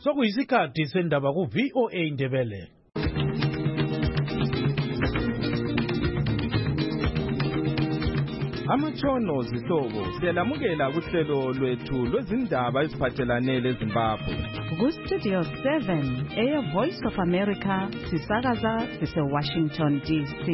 Sokuyisikhathi sendaba ku VOA Indebele. Amatshono zihlobo siyalamukela kuhlelo lwethu lwezindaba eziphathelane leZimbabwe. Ku Studio 7 Air Voice of America sisakaza sise Washington DC.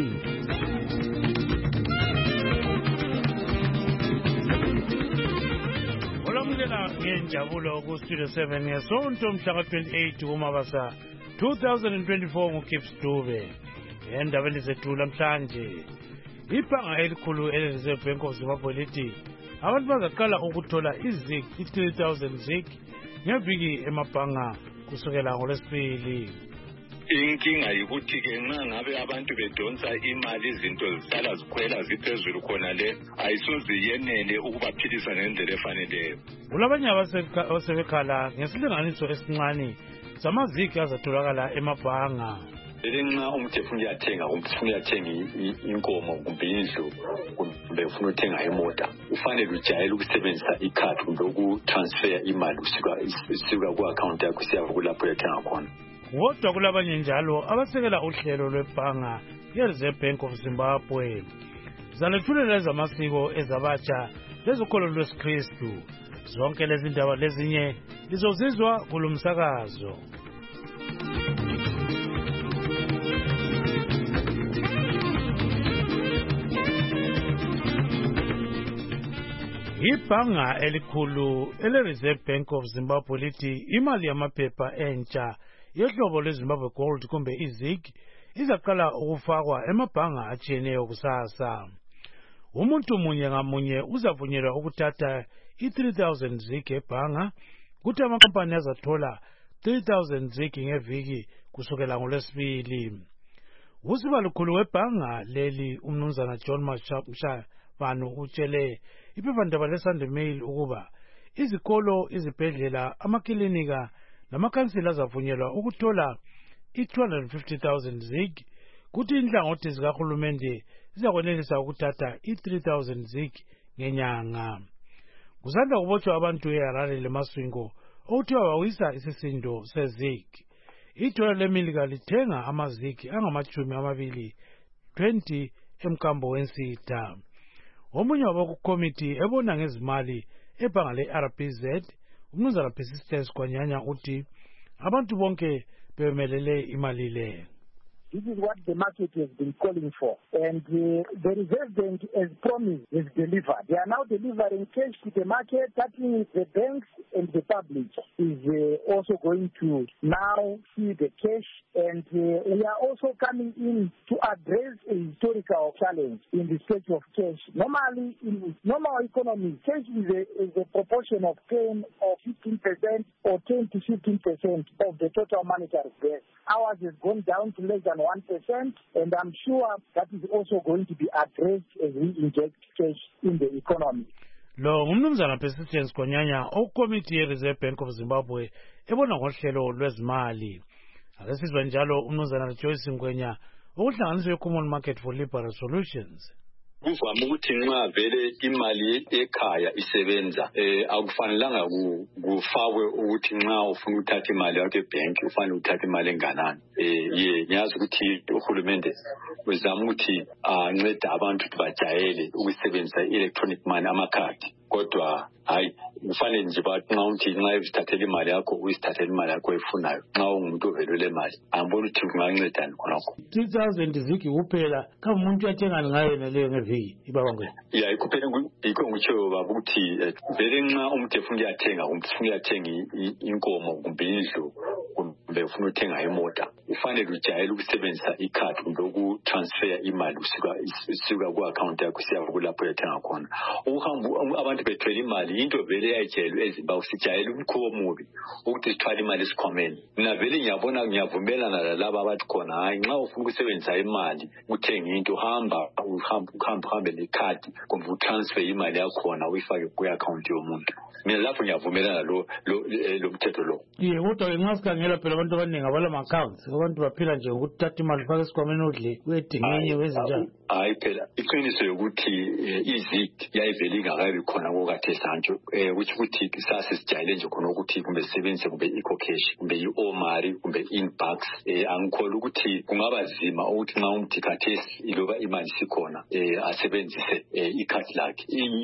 Olamukela ngenjabulo ku Studio 7 ngesonto mhla ka-28 kuMabasa 2024 nguKips Dube. Endabeni zethu namhlanje ibhanga elikhulu ele-Reserve Bank of Zimbabwe lithi abantu bazaqala ukuthola izig i-3,000 zig ngeviki emabhanga kusukela ngoLwesibili. Inkinga yikuthi-ke nxa ngabe abantu bedonsa imali izinto zisala zikhwela ziphezulu khona le ayisoze yenele ukubaphilisa ngendlela efaneleyo. Kulabanye abasebekhala ngesilinganiso esincane samazigi azatholakala emabhanga. Nxa umuntu efuna uyathenga inkomo kumbe indlu kumbe ufuna uthenga imota ufanele ujayele ukusebenzisa ikhadi kumbe ukutransfer imali kusuka ku-account yakho kusiya kulapho uyathenga khona. Kodwa kulabanye njalo abasekela uhlelo lwebhanga ye-Reserve Bank of Zimbabwe. Zalethulela ezamasiko ezabatsha lezokholo lwesikristu. Zonke lezi ndaba lezinye lizozizwa kulumsakazo. Ibhanga elikhulu ele-Reserve Bank of Zimbabwe lithi imali yamaphepha entsha yohlobo lweZimbabwe Gold kumbe izig izaqala ukufakwa emabhanga atshiyeneyo kusasa. Umuntu munye ngamunye uzavunyelwa ukuthatha i-3,000 zig ebhanga, kuthi amakampani azathola 3,000 zig ngeviki kusukela ngoLwesibili. Usibalukhulu webhanga leli umnumzana John Mashabane utshele iphephandaba leSunday Mail ukuba izikolo, izibhedlela, amakilinika namakhansila azavunyelwa ukuthola i-250,000 zig, kuthi inhlangothi zikahulumende zizakwenelisa ukuthatha i-3,000 zig ngenyanga. Kusanda kubotshwa abantu eHarare leMasvingo okuthiwa bawisa isisindo sezig. Idola leMelika lithenga amazig angama-20 emkambo wensitha. Omunye wabakukomiti ebona ngezimali ebhanga le-RBZ, umnumzana Persistence Kwanyanya uthi abantu bonke bemelele imali le. This is what the market has been calling for. And the Reserve Bank, as promised, has delivered. They are now delivering cash to the market. That means the banks and the public is also going to now see the cash. And we are also coming in to address a historical challenge in the state of cash. Normally, in normal economy, cash is a proportion of 10 or 15% or 10 to 15% of the total monetary base. Ours has gone down to less than 1%, and I'm sure that is also going to be addressed as we inject cash in the economy. Lo ngumnumzana Persistence Kwanyanya okomiti ye-Reserve Bank of Zimbabwe ebona ngohlelo lwezimali. Ake sizwe njalo umnumzana Joyce Ngwenya okuhlanganiswe Common Market for Liberal Solutions. Kuvame ukuthi nxa vele imali ekhaya isebenza akufanelanga kufakwe ukuthi nxa ufuna ukuthatha imali yakho ebhenki ufanele uthathe imali enganani. Ngiyazi ukuthi uhulumende uzama ukuthi ancede abantu ukuthi bajayele ukusebenzisa electronic money amakhadi. Kodwa hayi kufanele nje bathi nxa usithathela imali yakho uyisithathela imali yakho efunayo nxa ungumuntu ovelele imali angibona ukuthi kungancedani khonokho. 3,000 zigi kuphela kama umuntu yathengani ngayo naleyo ngeviki ibaba ngwe. Ikuphela yikho ngitsho baba ukuthi vele nxa umuntu efuna uyathenga inkomo kumbe indlu kumbe ufuna uthenga imota ufanele ujayele ukusebenzisa ikhadi kumbe ukutransfer imali kusuka ku-account yakho kusiya kulapho uyathenga khona. Ukuhamba abantu bethwele imali into vele yayijayelwe eZimbabwe sijayele umkhuba omubi ukuthi sithwale imali esikhwameni. Mina vele ngiyavumelana lalaba abathi khona hayi nxa ufuna ukusebenzisa imali uthenga into uhambe nekhadi kumbe utransfer imali yakhona uyifake ku-account yomuntu. mina lapho ngiyavumelana lo mthetho lo. Kodwa ngasikhangela phela abantu abaningi abalama-accounts abantu baphila nje ngokuthatha imali faka esikhwameni udle uyedinga enye wezinjani. Hayi phela iqiniso yokuthi izig yayivele ingakabi khona kokathe santsho ukuthi sase sijayele nje khona ukuthi kumbe sisebenzise kumbe i-Cocash kumbe i-Omari kumbe inbox angikholwa ukuthi kungaba zima ukuthi nxa umuntu khathesi iloba imali sikhona asebenzise ikhadi lakhe.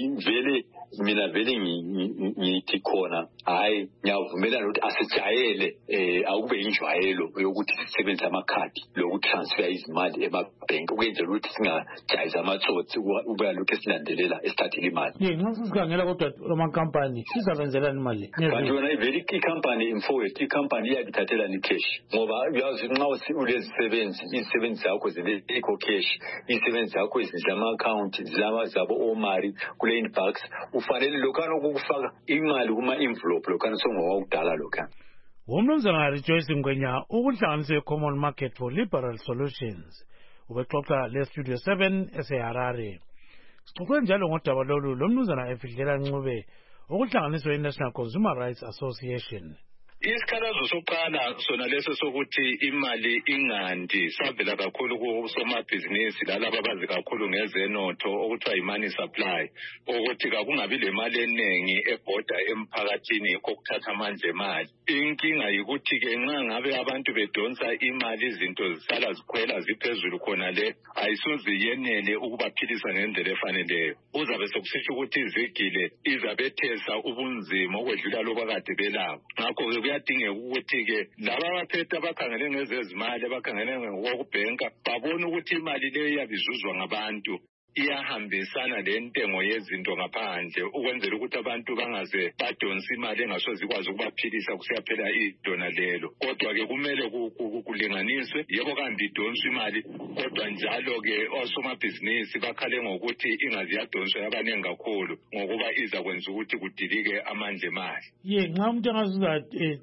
Mina vele ngithi khona hayi ngiyavumelana ukuthi asijayele akube injwayelo yokuthi sisebenzise amakhadi lokuthi transfer izimali emabhenki ukwenzela ukuthi singajayisa amatsotsi ube lokhu esilandelela esithathile imali. Nxa sikhangela kodwa amakhampani sizabenzelana imali. Kanti yona vele i-company mfowethu i-company iyabithathela ni-cash ngoba uyazi nxa ulezisebenzi izisebenzi zakho zile-Cocash izisebenzi zakho zama-account zabo Omari kule inbox ufanele lokhana ukufaka imali kuma-envelope lokhana songowakudala lokhana. Umnumzana Rejoice Ngwenya ukuhlanganiswe Common Market for Liberal Solutions ubexoxa le-Studio 7 eseHarare. Sixoxe njalo ngodaba lolu lomnumzana Efidlela Ncube ukuhlanganiswe i-National Consumer Rights Association. Isikhalazo sokuqala sona leso sokuthi imali ingandi savela kakhulu kusomabhizinisi lalabo abazi kakhulu ngezenotho okuthiwa imali supply ukuthi kakungabi le mali eningi ebhoda emphakathini kokuthatha amandla emali. Inkinga yikuthi ke nxa ngabe abantu bedonsa imali izinto zisala zikhwela ziphezulu khona le ayisoze yenele ukubaphilisa ngendlela efaneleyo. Uzabe sokusisho ukuthi izigile izabethesa ubunzima okwedlula loba kade belabo. Ngakho kuyadingeka ukuthi ke laba abaphethe abakhangele ngezezimali abakhangele ngokubhenka babone ukuthi imali leyo iyabizuzwa ngabantu iyahambisana lentengo yezinto ngaphandle ukwenzela ukuthi abantu bangaze badonsa imali engasoze ikwazi ukubaphilisa kusiyaphela idona lelo. Kodwa ke kumele kulinganiswe yebo kambe idonswa imali kodwa njalo ke osomabhizinisi bakhale ngokuthi ingazi yadonswa yabanengi kakhulu ngokuba izakwenza ukuthi kudilike amandla emali. Nxa umuntu angazuza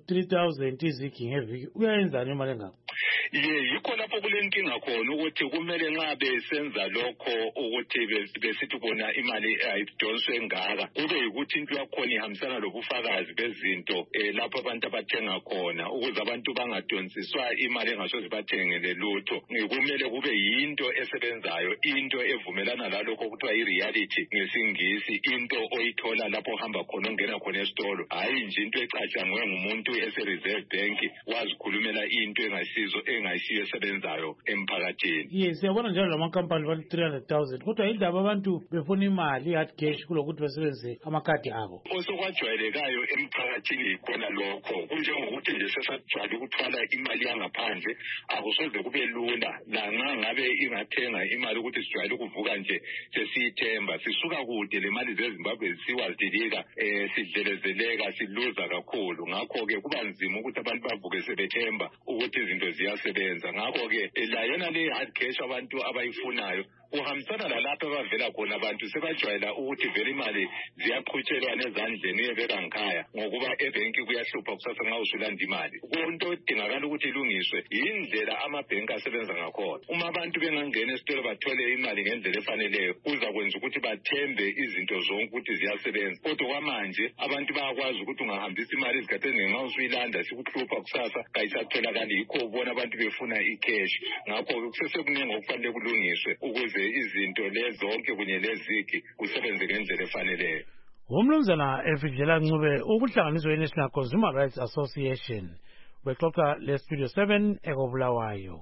3,000 izigi ngeviki uyayenzani imali engako? Yikho lapho kulenkinga khona ukuthi kumele nxa besenza lokho ukuthi besithi bona imali ayidonswe ngaka kube yikuthi into yakhona ihambisana lobufakazi bezinto lapho abantu abathenga khona ukuze abantu bangadonsiswa imali engasoze bathengele lutho. Kumele kube yinto esebenzayo into evumelana lalokho okuthiwa i-reality ngesingisi into oyithola lapho uhamba khona ongena khona esitolo hayi nje into ecatshangwe ngumuntu ese-Reserve Bank wazikhulumela into engayisiyo esebenzayo emphakathini. Siyabona njalo lamakhampani bali 300,000 kodwa indaba abantu befuna imali i-hard cash kulokuthi basebenzise amakhadi abo. Osokwajwayelekayo emphakathini khona lokho kunjengokuthi nje sesajwayele ukuthwala imali yangaphandle akusoze kube lula lanxa ngabe ingathenga imali ukuthi sijwayele ukuvuka nje sesiyithemba sisuka kude le mali zeZimbabwe siwazidilika sidlelezeleka siluza kakhulu. Ngakho-ke kuba nzima ukuthi abantu bavuke sebethemba ukuthi izinto ziyasebenza. Ngakho-ke la yona le hard cash abantu abayifunayo kuhambisana lalapho abavela khona abantu sebajwayela ukuthi vele imali ziyaqhutshelwa nezandleni uyebeka ngikhaya ngokuba ebhenki kuyahlupha kusasa nxa usulanda imali. Kunto edingakala ukuthi ilungiswe yindlela amabhenki asebenza ngakhona. Uma abantu bengangena esitolo bathole imali ngendlela efaneleyo kuzakwenza ukuthi bathembe izinto zonke ukuthi ziyasebenza. Kodwa kwamanje abantu bayakwazi ukuthi ungahambisa imali ezikhathini ngenxa usuyilanda sikuhlupha kusasa kayisatholakali yikho ubona abantu befuna i-cash. Ngakho kusesekuningi okufanele kulungiswe ukuze izinto lezonke kunye lezigi kusebenze ngendlela efaneleyo. Umnumzana Efidlela Ncube ukuhlanganiswe i-National Consumer Rights Association bexoxa le-Studio 7 ekobulawayo.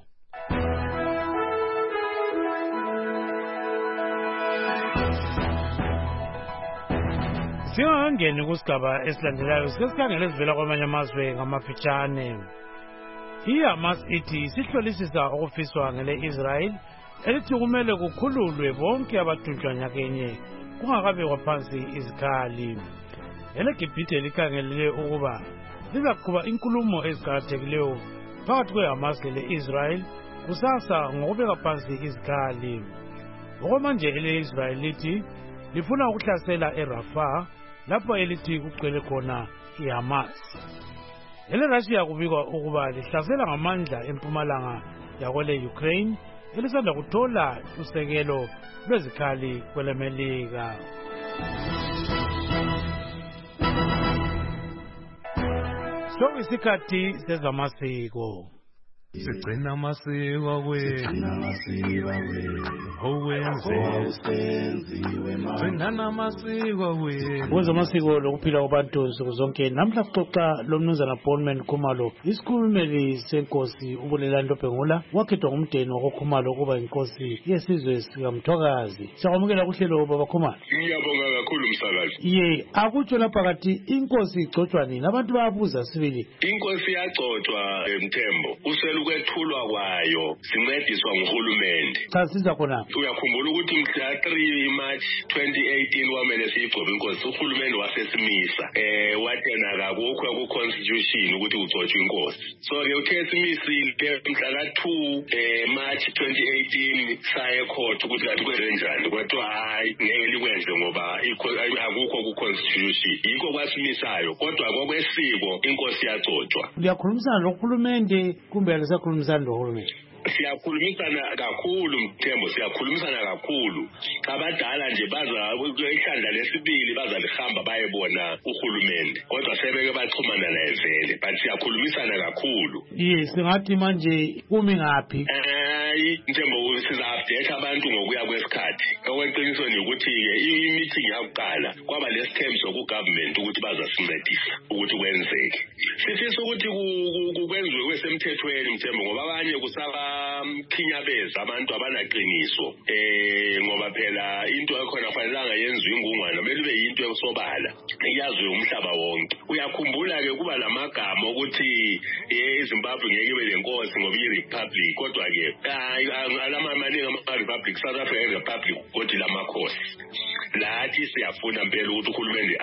Singangeni kusigaba esilandelayo sesikhangele esivela kwamanye amazwe ngamafitshane. I-Hamas ithi sihlolisisa okufiswa ngele-Israel elithi kumele kukhululwe bonke abathunjwa nyakenye kungakabekwa phansi izikhali. EGibhithe likhangelele ukuba lizaqhuba inkulumo eziqakathekileyo phakathi kwe-Hamas le-Israel kusasa ngokubeka phansi izikhali. Okwamanje ele-Israel lithi lifuna ukuhlasela eRafah lapho elithi kugcwele khona i-Hamas. EleRussia kubikwa ukuba lihlasela ngamandla empumalanga yakwele-Ukraine elisanda kuthola usekelo lwezikhali kweleMelika. sokuyisikhathi sezamasiko. Sigcina amasiko wethu gcina amasiko wethu. Kwezamasiko lokuphila kwabantu nsuku zonke, namhla sixoxa lomnumzana Bondman Khumalo, isikhulumeli senkosi uBulelani Lobhengula, wakhethwa ngumndeni wakoKhumalo ukuba inkosi yesizwe sikaMthokazi. Siyakwamukela kuhlelo baba Khumalo. Ngiyabonga kakhulu msakazi. Ye, akutsho lapha kathi inkosi igcotshwa nini? Abantu bayabuza sibili. Inkosi yagcotshwa Mthembo. Ukwethulwa kwayo sincediswa nguhulumende. Cha siza khona. Uyakhumbula ukuthi mhla 3 March 2018 wamele siyigcobe inkosi, uhulumende wasesimisa wathena akukho ku constitution ukuthi ugcotshwe inkosi. So ke uthe simisile mhla 2 March 2018 saye court ukuthi kanti kwenze njani, kodwa hayi ngeke likwenze ngoba akukho ku constitution. Yikho kwasimisayo, kodwa ngokwesiko inkosi yagcotshwa. Liyakhulumisana nohulumende kumbe alisakhulumisana nohulumende? Siyakhulumisana kakhulu Mthembo, siyakhulumisana kakhulu. Abadala nje baza ihlandla lesibili bazalihamba bayebona uhulumende, kodwa sebeke baxhumana naye vele, but siyakhulumisana kakhulu. Yes, singathi manje kumi ngaphi? Mthembo siza-update abantu ngokuya kwesikhathi. Okweqiniso ni ukuthi i-meeting yakuqala kwaba lesithembu soku-government ukuthi bazasincedisa ukuthi kwenzeke. Sifisa ukuthi kwenziwe kwesemthethweni Mthembo, ngoba abanye kusabakhinyabeza abantu abanaqiniso. Ngoba phela into ekhona kufanelanga yenziwe ingungwana, kumele ibe yinto yokusobala iyaziwe umhlaba wonke. Uyakhumbula-ke kuba lamagama ukuthi iZimbabwe ngeke ibe lenkosi ngoba iyi-republic, kodwa-ke maningi ama-republic, South Africa i-republic kodwa lamakhosi. Lathi siyafuna mpela ukuthi uhulumende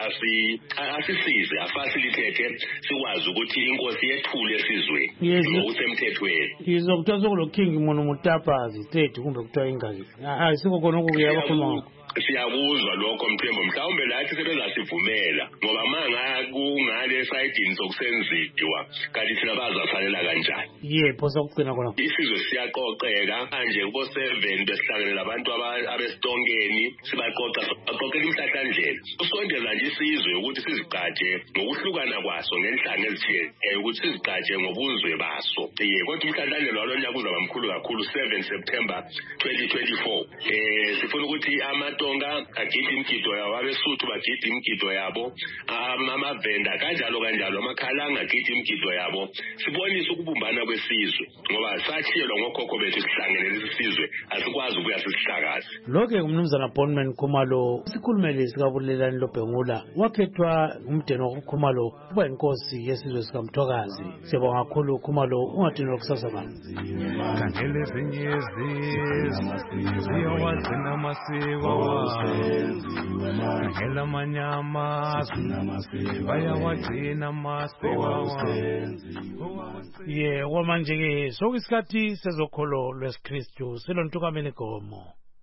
asisize, afacilitate sikwazi ukuthi inkosi yethule esizweni ngokusemthethweni. Izokuthiwa sokulo king mono mutapazi state kumbe kuthiwa ingazi. Ayisikho khona okuya abakhuluma ngakho. Siyakuzwa lokho Mthembo, mhlawumbe lathi sebezasivumela ngoba manga kungale esayidini sokusenziwa kanti thina bazafanela kanjani. Yebo sokugcina khona. Isizwe siyaqoqeka manje kubo 7 besihlanganela abantu abesitongeni, sibaqoqela imhlahlandlela. Usondeza nje isizwe ukuthi sizigcaje ngokuhlukana kwaso ngenhlanga ezithile, ukuthi sizigcaje ngobuzwe baso. Kodwa imhlahlandlela walonyaka uzaba mkhulu kakhulu 7 September 2024. Sifuna ukuthi amaTonga agide imgido yabo, abeSuthu bagide imgido yabo, amavenda kanjalo amakhalanga agide imgido yabo. Sibonise ukubumbana kwesizwe ngoba sathiyelwa ngokhokho bethu sihlangene lesi sizwe, asikwazi ukuya sisihlakaze. Lokho umnumzana Bondman Khumalo, isikhulumeli sikaBulelani Lobhengula, wakhethwa umndeni wakoKhumalo kuba inkosi yesizwe sikaMthokazi. Siyabonga kakhulu Khumalo, ungadinwa kusasa bani. Khangele ezinye izizwe ziyawagcina amasiko, khangela amanye amazwe bayawagcina amasiko. Kwamanje-ke sokuyisikhathi sezokholo lwesiKristu selontukameni gomo.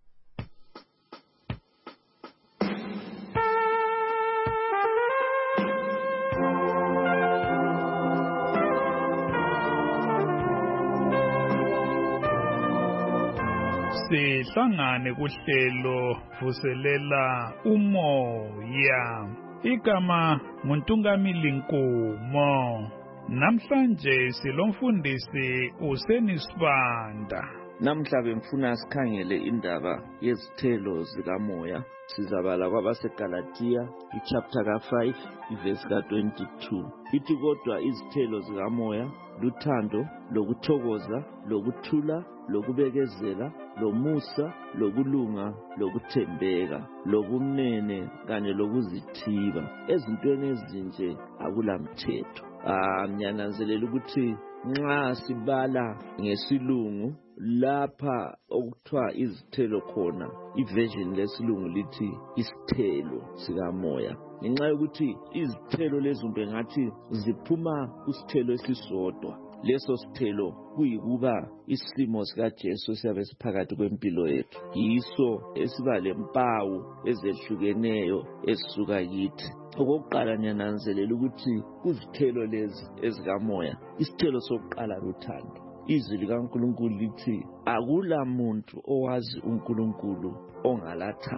Sihlangane kuhlelo vuselela umoya. Igama nguNtungamili Nkumo. Namhlanje silomfundisi uSenisibanda. Namhla bemfuna sikhangele indaba yezithelo zikamoya. Sizabala kwabaseGalatia ichapter ka5 iverse ka22. Ithi kodwa izithelo zikamoya luthando, lokuthokoza, lokuthula, lokubekezela, lomusa, lokulunga, lokuthembeka, lobumnene kanye lokuzithiba. Ezintweni ezinje akulamthetho. Ngiyananzelela ukuthi nxa sibala ngesilungu lapha okuthiwa izithelo khona, iversion lesilungu lithi isithelo sikamoya. Ngenxa yokuthi izithelo lezumbe ngathi ziphuma kusithelo esisodwa. Leso sithelo kuyikuba isimo sikaJesu siyabe siphakathi kwempilo yethu. Yiso esiba lempawu ezehlukeneyo esisuka kithi. Okokuqala ngiyananzelela ukuthi kuzithelo lezi ezikamoya, isithelo sokuqala luthando. Izwi likaNkulunkulu lithi akula muntu owazi uNkulunkulu ongalathando.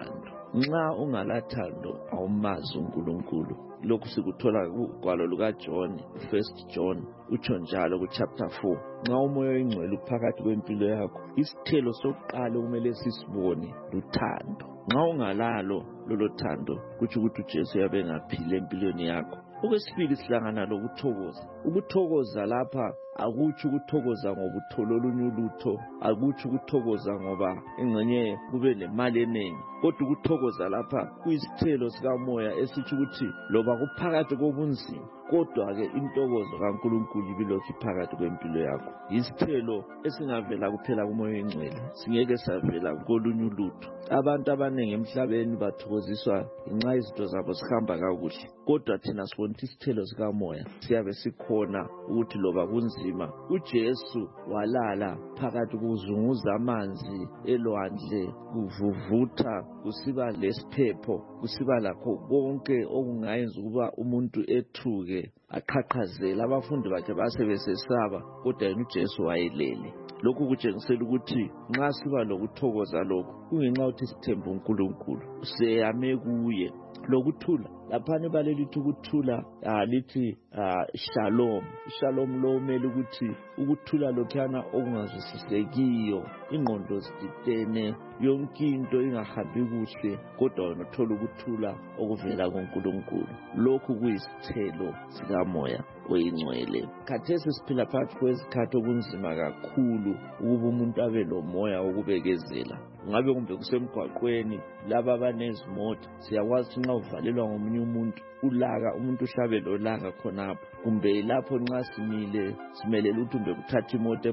nxa ungalathando awumazi uNkulunkulu. Lokhu sikuthola kugwalo lukaJohn, 1 John, utsho njalo kuchapter 4. Nxa umoya oyingcwele uphakathi kwempilo yakho, isithelo sokuqala kumele sisibone luthando. Nxa ungalalo lolo thando, kutsho ukuthi uJesu yabe ngaphili empilweni yakho. Okwesibili sihlangana lokuthokoza. Ukuthokoza lapha akutsho ukuthokoza ngoba uthola olunye ulutho, akutsho ukuthokoza ngoba engxenye kube lemali enengi, kodwa ukuthokoza lapha kuyisithelo sikamoya esitsho ukuthi loba kuphakathi kobunzima, kodwa-ke intokozo kaNkulunkulu ibilokhu iphakathi kwempilo yakho. Yisithelo esingavela kuphela kumoya oyingcwele, singeke savela kolunye ulutho. Abantu abaningi emhlabeni bathokoziswa ngenxa izinto zabo zihamba kakuhle, kodwa thina sibona isithelo sikamoya siyabe sikhona ukuthi loba kunzima, uJesu walala phakathi kuzunguza amanzi elwandle, kuvuvutha, kusiba lesiphepho, kusiba lakho konke okungayenza ukuba umuntu ethuke aqhaqhazela. Abafundi bakhe basebesesaba, kodwa yena uJesu wayelele. Lokhu kutshengisela ukuthi nxa siba lokuthokoza lokhu, kungenxa ukuthi sithemba uNkulunkulu, seyame kuye. Lokuthula, laphana balelithi ukuthula lithi shalom. Shalom lo umele ukuthi ukuthula lokhana okungazwisisekiyo, ingqondo zididene, yonke into ingahambi kuhle, kodwa wena uthola ukuthula okuvela kuNkulunkulu. Lokhu kuyisithelo sikamoya oyingcwele. Khathesi siphila phakathi kwezikhathi okunzima kakhulu ukuba umuntu abe lomoya wokubekezela. Ngabe kumbe kusemgwaqweni laba abanezimota, siyakwazi ukuthi nxa uvalelwa ngomunye umuntu ulaka, umuntu uhlabe lolaka khonapho, kumbe lapho nxa simelele ukuthi kumbe kuthatha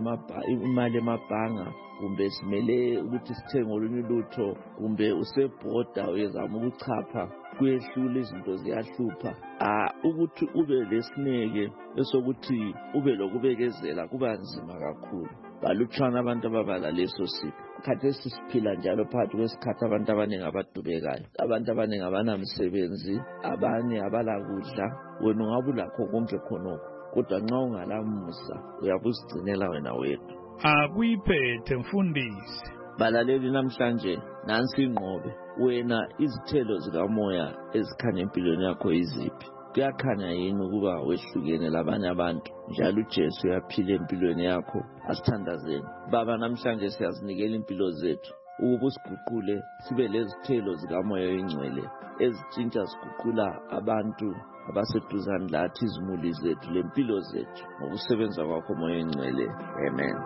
imali emabhanga, kumbe simele ukuthi sithenge olunye ulutho, kumbe usebhoda uyezama ukuchapha, kuyehlula izinto ziyahlupha. Ukuthi ube lesineke esokuthi ube lokubekezela kuba nzima kakhulu. Balutshwana abantu ababala leso sipho. Khathesi siphila njalo phakathi kwesikhathi abantu abaningi abadubekayo, abantu abaningi abanamsebenzi, abanye abalakudla. Wena ungabe ulakho konke khonokho, kodwa nxa ungalamusa uyabe uzigcinela wena wedwa. Akuyiphethe mfundisi. Balaleli namhlanje nansi ingqobe. Wena izithelo zikamoya ezikhanya empilweni yakho iziphi? Kuyakhanya yini ukuba wehlukene labanye abantu njalo uJesu uyaphila empilweni yakho? Asithandazeni Baba, namhlanje siyazinikela impilo zethu ukuba usiguqule sibe lezithelo zikamoya oyingcwele ezitshintsha ziguqula abantu abaseduzane lathi, izimuli zethu, lempilo zethu, ngokusebenza kwakho moya oyingcwele. Amen.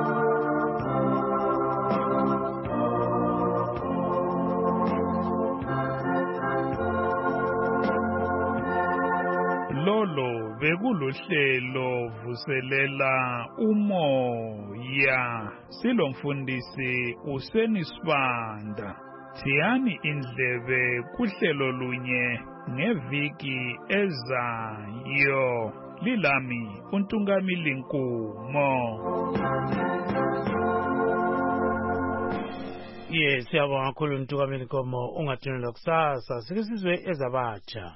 Lolo bekuluhlelo vuselela umoya. Silomfundisi uSenisibanda. Thiyani indlebe kuhlelo lunye ngeviki ezayo. Lilami uNtungamili Nkumo. Siyabonga kakhulu uNtungamili Nkumo. Ungathunela kusasa sike sizwe ezabatsha.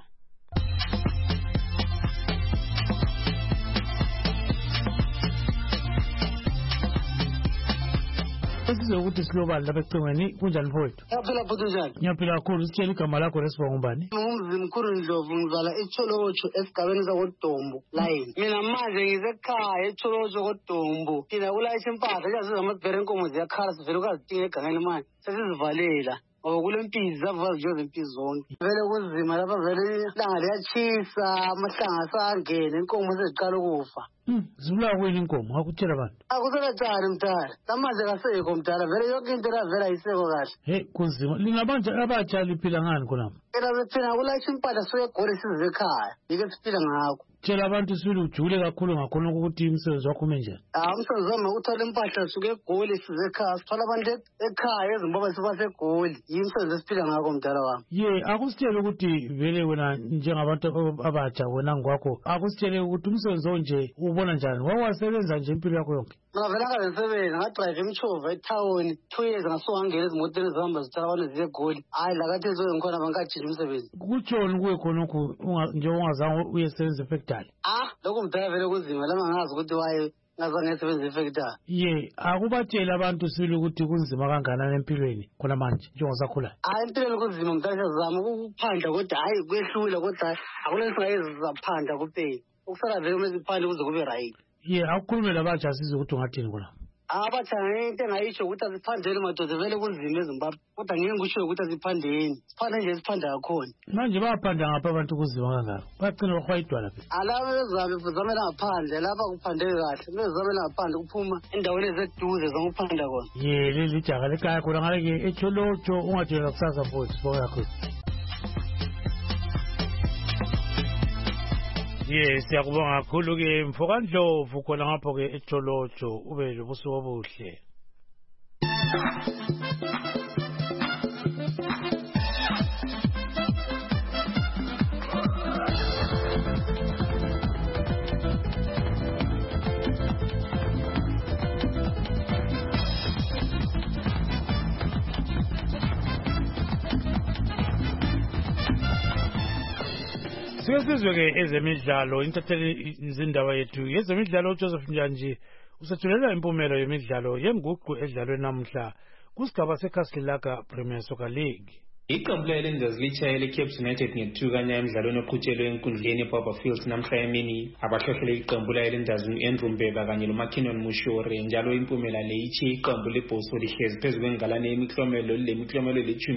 Sisize ukuthi silobani lapha ecingweni, kunjani mfowethu? Yaphila futhi njani? Ngiyaphila kakhulu. Sitshela igama lakho lesibonga ngubani? Ngumzimkhulu Ndlovu, ngizala eTsholotsho esigabeni sakoDombo line. Mina manje ngisekhaya eTsholotsho koDombo. Thina kulayisha impahla njengaziza amabhere enkomo ziyakhala sivele ukazidinga egangeni manje sesizivalela. Ngoba kule mpizi zavuka zijo zempizi zonke. Vele kunzima lapha, vele ilanga liyatshisa, amahlanga asangena, inkomo seziqala ukufa. Zibulawa kuyini inkomo? Akutshela abantu. Akusekajani mdala, lamanje kasekho mdala, vele yonke into elavela ayisekho kahle. Kunzima. Lingabanje abatsha liphila ngani khonapho? Thina kulayisha impahla suke eGoli size ekhaya, yike siphila ngakho. Tshela abantu sibili ujule kakhulu ngakhona ukuthi umsebenzi wakho ume njani. Umsebenzi wami ukuthola impahla suke eGoli size ekhaya, sithola abantu ekhaya eZimbabwe sibase eGoli. Yimsebenzi esiphila ngakho mdala wami. Akusitshele ukuthi vele wena njengabantu abatsha wena ngokwakho, akusitshele ukuthi umsebenzi onje ubona njani? Wawasebenza nje impilo yakho yonke? Ngavela ngasebenza, ngadrayiva imchova ethawuni 2 years ngasungangena ezimotweni ezihamba zithwala abantu ziye eGoli. Hayi lakathi ezo ngikhona bangikajile umsebenzi. Kutshoni kuwe khonokho nje ungazange uyesebenza efactory? Lokhu mdala vele kunzima, lama ngazi ukuthi waye ngazange ngisebenzise ifactor. Ye, akubatshela abantu sibili ukuthi kunzima kangakanani empilweni khona manje njengosakhula. Hayi empilweni kunzima ngidala zama ukuphandla kodwa hayi kwehlula kodwa akulento singayizaphandla kuphela. Ukusala vele uma siphande kuze kube right. Ye, akukhulume labatsha sizwe ukuthi ungathini khona. Abatsha into engayisho ukuthi asiphandeni madoda vele kunzima eZimbabwe kodwa ngeke ngisho ukuthi asiphandeni siphanda nje siphanda kakhona. Manje bayaphanda ngapha abantu kunzima kangaka bagcina bakhwayidwa lapha. Alaba bezabe bezamela ngaphandle lapha kuphandeke kahle bezamela ngaphandle kuphuma endaweni ezeduze zokuphanda khona. Ye, leli jaga lekhaya khona ngale eTsholotsho ungatshela kusasa futhi sibo yakho. Yes, siyakubonga kakhulu ke Mfokandlovu khona ngapho ke eTsholotsho ube lobusuku obuhle. Sizwe ke ezemidlalo intatheli izindaba yethu yezemidlalo uJoseph Njanji usethulela impumelo yemidlalo yenguqu edlalwe namhla kusigaba seKhasilaka Premier Soccer League. Iqembu le-Islanders litshayele iCape United nge-2 kanya emidlalweni oqhutshelwe enkundleni eBarberfield namhla emini. Abahlohlele iqembu le-Islanders u-Andrew Mbeba kanye noMakinon Mushore njalo impumela le ithi iqembu leBoso lihlezi phezu kwengalane yemiklomelo lemiklomelo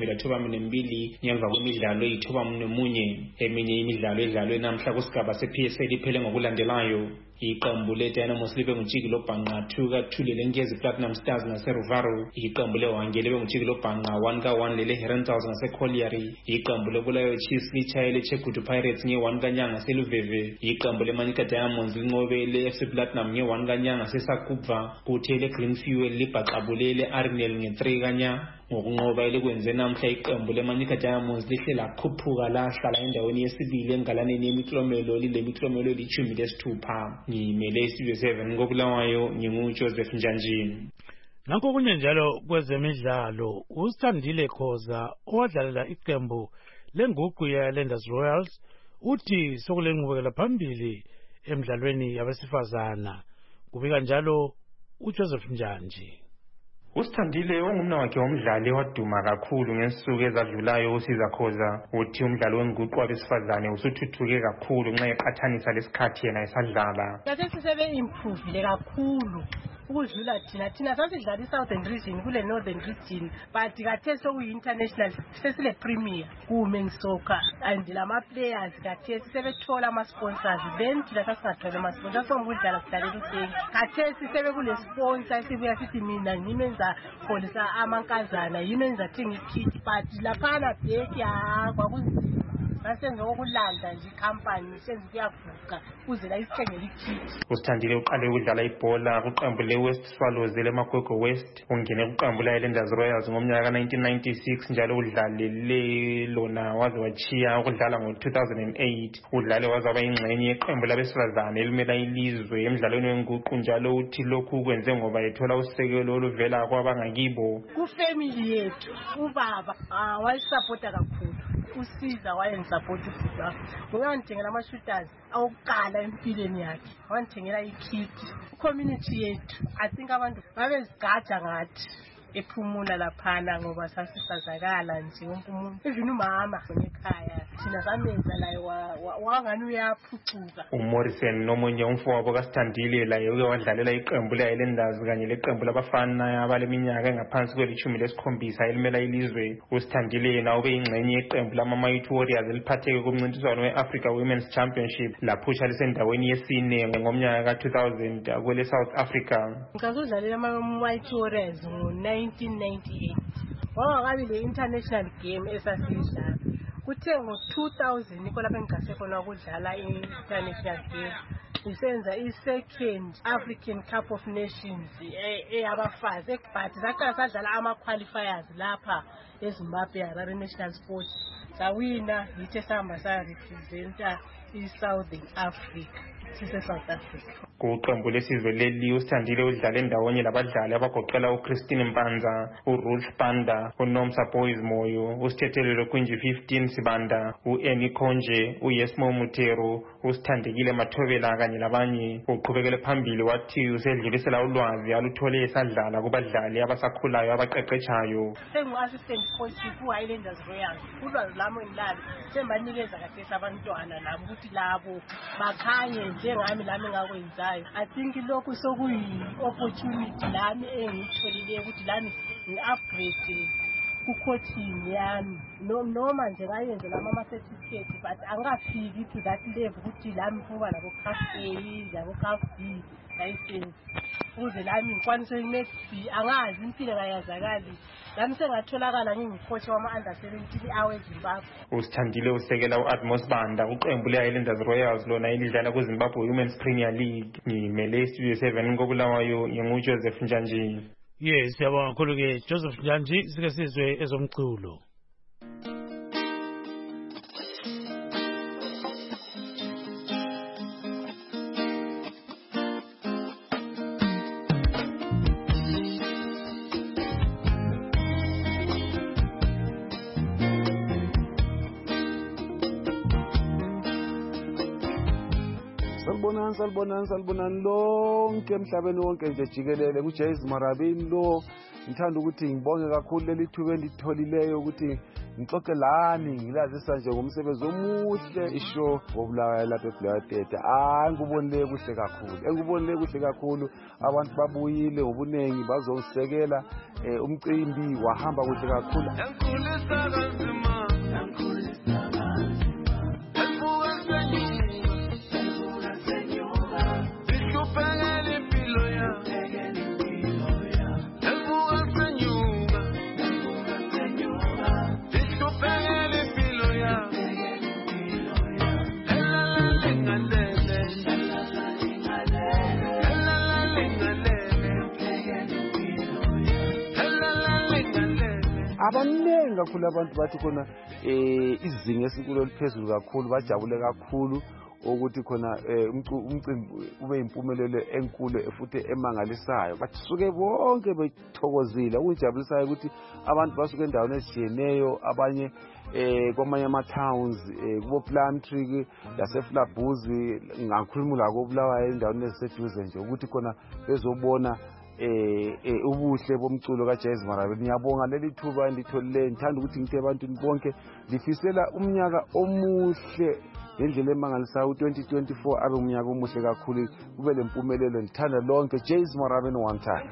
le-12 ngemva kwemidlalo eyi-91. Eminye imidlalo edlalwe namhla kusigaba se-PSL iphele ngokulandelayo. Iqembu le-Dynamos libe nguTshikilo Bhanqa 2 ka-2 lelenkezi Platinum Stars ngaseRuvaro. Iqembu le-Hwange libe nguTshikilo Bhanqa 1 ka-1 lele-Herentals ngaseCollieri. Iqembu le-Bulawayo Chiefs litshayele eChegutu Pirates nge-1 kanya ngaseLuveve. Iqembu le-Manica Diamonds linqobe le-FC Platinum nge-1 kanya ngaseSakubva. Kuthi ele-Green Fuel libhaqabule le-Arnel nge-3 kanya. Ngokunqoba elikwenze namhla iqembu le-Manica Diamonds lihle lakhuphuka lahlala endaweni yesibili engalaneni yemiklomelo lilemiklomelo eli-16. Ngimele iStudio 7 koBulawayo nginguJoseph Njanji. Nakho kunye njalo kwezemidlalo uSithandile Khoza owadlalela iqembu lenguqu ye-Islanders Royals uthi sokulenqubekela phambili emidlalweni yabesifazana. Kubika njalo uJoseph Njanji. uSithandile ongumna wakhe womdlali waduma kakhulu ngensuku ezadlulayo uSiza Khoza uthi umdlalo wenguqu wabesifazane usuthuthuke kakhulu nxa eqathanisa lesikhathi yena esadlala. Sasesebe improve kakhulu ukudlula thina sasidlala iSouthern Region kule Northern Region but khathesi sokuyi-international sesile premier ku-women's soccer and lama players khathesi sebethola ama-sponsors then thina sasingatholi ama-sponsors songukudlala sidlalela usengi khathesi sebe kule-sponsor sibuya sithi mina ngimenza kholisa amankazana yimi enza thenga ikhithi but laphana bheki kwakunzima basenze okulanda nje ikhampani senze kuyaguga kuze la isithengele ikhithi. uSithandile uqale ukudlala ibhola kuqembu le-West Swallows leMakwekwe West ungene kuqembu le-Islanders Royals ngomnyaka ka-1996 njalo udlalele lona waze wachiya ukudlala ngo-2008 udlale waze waba yingxenye yeqembu labesifazane elimela ilizwe emidlalweni wenguqu njalo uthi lokhu kwenze ngoba ethola usekelo oluvela kwabangakibo. Kufamily yethu ubaba wayisapota kakhulu usiza wayengisapota ubaba ngangithengela ama-shooters awukuqala empilweni yakhe wangithengela ikhithi. Community yethu I think abantu babezigaja ngathi ephumula laphana ngoba sasisazakala nje wonke umuntu even umama ekhaya thina samenza laye wangani uyaphucuka. uMorrison nomunye umfowabo kaSithandile laye uke wadlalela iqembu le-Islanders kanye leqembu labafana abaleminyaka engaphansi kweli-17 elimela ilizwe. uSithandile yena ube yingxenye yeqembu lama-Mighty Warriors eliphatheke kumncintiswano we-Africa Women's Championship laphutsha lisendaweni yesine ngomnyaka ka-2000 kwele-South Africa. Ngikazodlalela ama-Mighty Warriors ngo-1998 wangakabi le-international game esasiyidlala kuthe ngo-2000 ikho lapho engigase khona ukudlala i-international game isenza i-second African Cup of Nations eyabafazi but saqala sadlala ama-qualifiers lapha eZimbabwe Harare National Sports sawina yithe sahamba sarepresenta i-Southern Africa, sise-South Africa. Kuqembu lesizwe leli uSithandile udlale ndawonye labadlali abagoqela uChristine Mpanza, uRuth Panda, uNomsa Boys Moyo, uSithethelelo Kwinji 15 Sibanda, uAnnie Khonje, uYesmo Mutero, uSithandekile Mathobela kanye labanye. Uqhubekele phambili wathi usedlulisela ulwazi aluthole esadlala kubadlali abasakhulayo abaqeqetshayo. Sengu-assistant coach ku-Highlanders Royals. Ulwazi lami engilalo sembanikeza kahle abantwana labo ukuthi labo bakhanye njengami lami engakwenzayo. I think lokhu sokuyi-opportunity lami engiyitholile ukuthi lami ngi-upgrade ku-coaching yami. Noma nje ngayenze lama ama-certificate but angafiki to that level ukuthi lami kuba nabo-Class A nabo-Class B license. Ukuze lami ngikwanise i-Max B, angazi impilo ngayazakali. Lami sengatholakala ngingukhochi wama-under 17 aweZimbabwe. uSithandile usekela u-Atmos Banda uqembu le-Highlanders Royals lona elidlala ku-Zimbabwe Women's Premier League. Ngimele iStudio 7 ngobulawayo nginguJoseph Njanji. Yes, siyabonga kakhulu-ke Joseph Njanji. Sike sizwe ezomculo. Salibonani lonke emhlabeni wonke nje jikelele kuJames Marabini lo. Ngithanda ukuthi ngibonge kakhulu leli thuba enditholileyo ukuthi ngixoxe lani ngilazisa nje ngomsebenzi omuhle ishow wobulawayo lapha eBloodtete. Engubonile kuhle kakhulu abantu babuyile ngobunengi bazongisekela umcimbi wahamba kuhle kakhulu. Abaningi kakhulu abantu bathi khona izinga esikulo liphezulu kakhulu bajabule kakhulu ukuthi khona umcimbi ube impumelelo enkulu futhi emangalisayo. Basuke bonke bethokozile ukujabulisayo ukuthi abantu basuke endaweni ezijiyeneyo abanye kwamanye ama-towns kubo Plumtree laseFlabuzi ngakhuluma la koBulawayo endaweni eziseduze nje ukuthi khona bezobona ubuhle bomculo kaJames Marabini. Ngiyabonga leli thuba enditholile. Ngithanda ukuthi ngithe ebantwini bonke lifisela umnyaka omuhle ngendlela emangalisayo. 2024 abe umnyaka omuhle kakhulu kube lempumelelo. Ngithanda lonke James Marabini one time.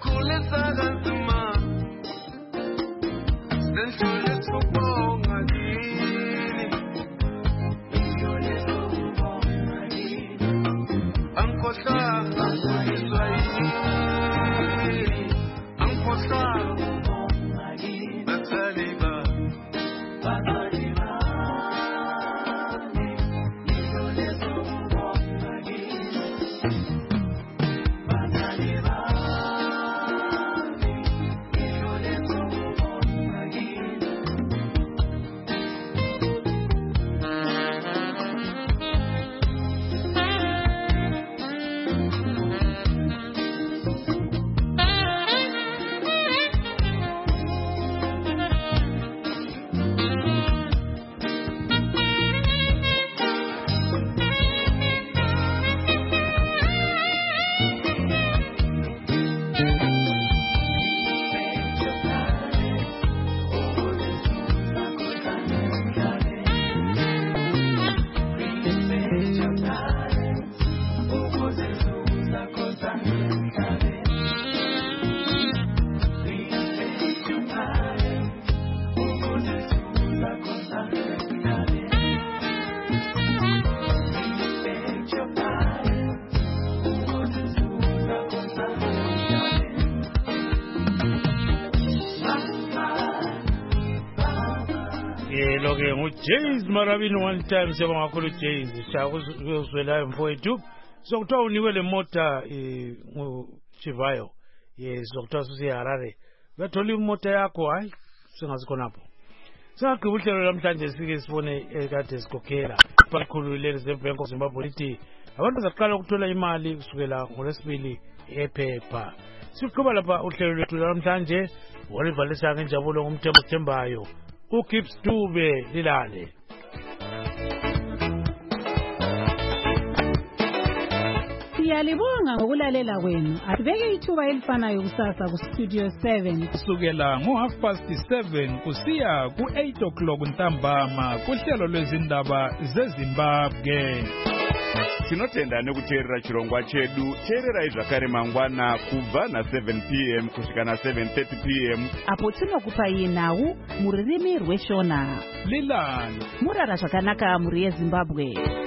Lo-ke nguJames Marabini one time. Siyabonga kakhulu James. Shakuzwelayo mfowethu. Sokuthiwa unikwe le mota nguChivayo. Yes, sokuthiwa susiHarare. Bathola imota yakho hayi singazi khonapho. Singagqiba uhlelo namhlanje sike sibone kade sikhokhela ikhulu le-Reserve Bank of Zimbabwe lithi abantu bazaqala ukuthola imali kusukela ngoLwesibili ephepha. Siqhuba lapha uhlelo lwethu namhlanje walivalisa ngenjabulo ngomthembu othembayo uKips Dube lilale. Siyalibonga ngokulalela kwenu. Asibeke ithuba elifanayo kusasa ku-Studio 7 kusukela ngo-7:30 kusiya ku-8 o'clock ntambama kuhlelo lwezindaba zeZimbabwe. Tinotenda nekuteerera chirongwa chedu. Teererai zvakare mangwana kubva na7 p.m. kusvika na7:30 p.m. apo tinokupai nhau mururimi rweshona. Lilani murara zvakanaka muri yeZimbabwe.